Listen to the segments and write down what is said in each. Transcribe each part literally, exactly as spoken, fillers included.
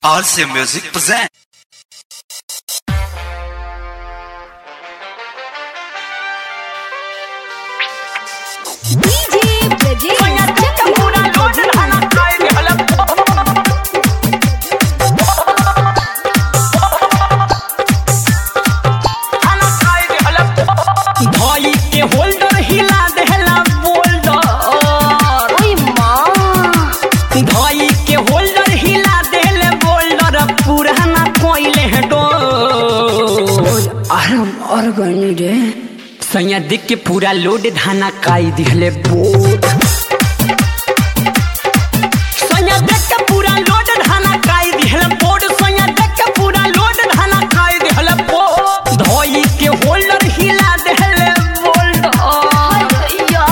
R C M Music present. D J Brajesh भाई के holder हिला देला बोल्डर ओए माँ भाई के होल्डर हिला देले बोल्डर पुराना कोइले है डोर आराम और गनी रे सैया देख के पूरा लोड धाना काई दिहले बोट सैया देख के पूरा लोड धाना काई दिहले बोट सैया देख के पूरा लोड धाना काई दिहले बोट धोई के होल्डर हिला देले बोल्डर या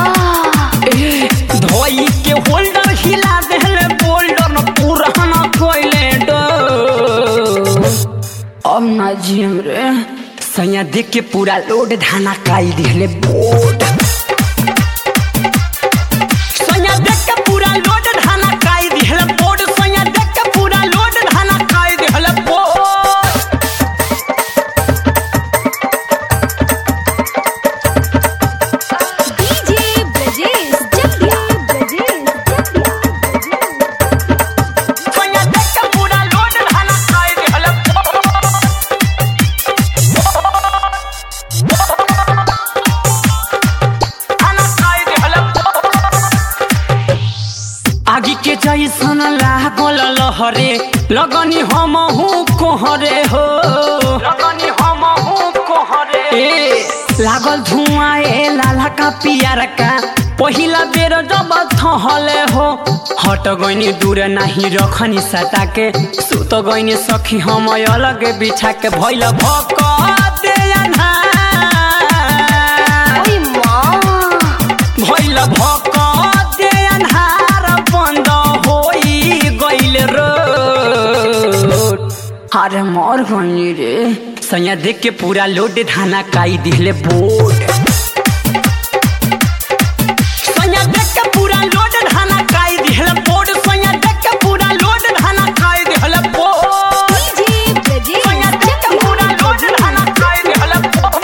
धोई के होल्डर हिला देले बोल्डर न पुराना कोइले डोर अब ना जियम रे सैया देख के पूरा लोड धाना काई दिहले बोट सैया देख के पूरा लोड धाना काई दिहले बोट सैया देख के पूरा लोड धाना काई दिहले बोट D J Brajesh Jagya Brajesh सैया देख के पूरा लोड धाना काई दिहले आगी के जैसन लागल लहरे लगनी हम हूँ कोहरे हो लगनी हम हूँ कोहरे ए लागल धुआं ए लाला का पियर का पहिला बेर जब थहले हो हट गइनी दूर नहीं रखनी सटा के सुत गइनी सखी हम अलग बिछा के भइल भक दे अन्हार ओए माँ भइल भक दे अन्हार बंद होई गइल रोड अरे मर गइनी रे सैया देख के पूरा लोड धाना काई दिहले बोट सैया देख के पूरा लोड धाना काई दिहले बोट सैया देख के पूरा लोड धाना काई दिहले बोट D J Brajesh सैया देख के पूरा लोड धाना काई दिहले बोट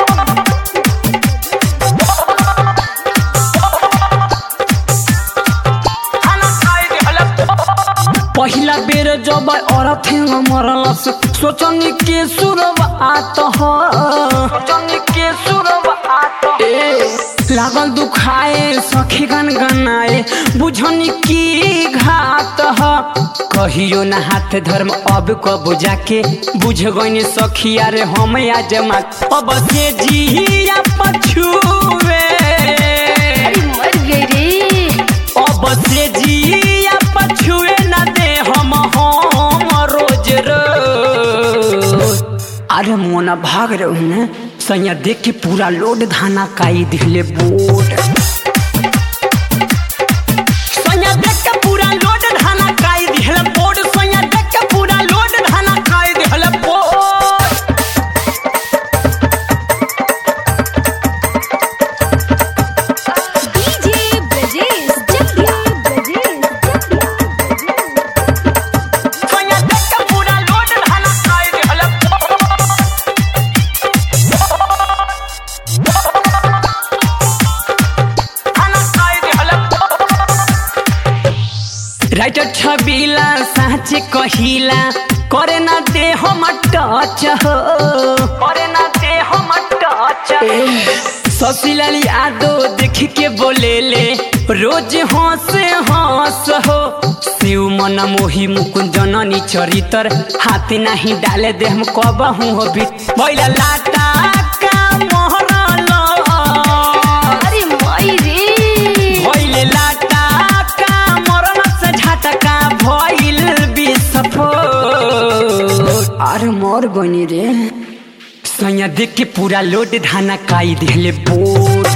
पहिला बेर जब औरत मरलस सोचनी के शुरुआत हो सोचनी के शुरुआत ए लागल दुखाए सखी गन गनाए बुझनी की घात हो कहियो ना हाथ धर्म अब को बुझा के बुझ गइनी सखी अरे हम आज मा अब से जिया पछुए अरे मर गई रे अब से जिया पछुए ना दे हम हम रोज रोज अरे मोना भाग रहे हैं सैया देख के पूरा लोड धाना काई दिहले बोट सैया देख के पूरा लोड धाना काई दिहले बोट सैया देख के पूरा लोड धाना काई दिहले बोट D J Brajesh Jagya Brajesh सैया देख के पूरा लोड धाना काई दिहले राइटर छबीला साँच कहिला करे ना दे हम टच हो करे ना दे हम टच ससीलाल यादव देख के बोले ले रोज हंस हंस हो शिव मन मोही मुकुंद जननी चरितर हाथ नहीं डाले दे हम कबहू हो भी भइला लाटा का मोहरल अरे माई रे भइले लाटा का मरल से झटका भइल विस्फोट अरे मर गइनी रे सैया देख के पूरा लोड धाना काई दिहले बोट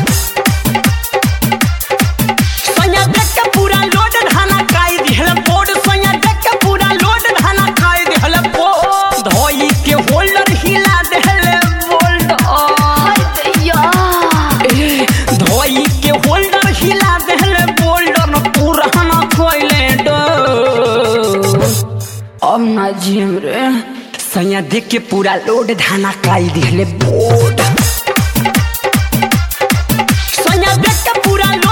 सैया देख के पूरा लोड धाना काई दिहले बोट सैया देख के पूरा लोड धाना काई दिहले बोट धोई के होल्डर हिला देले बोल्डर या धोई के होल्डर हिला देले बोल्डर न पुराना कोइले डोर अब ना जियम टाइम रे सैया देख के पूरा लोड धाना काई दिहले बोट सैया देख के पूरा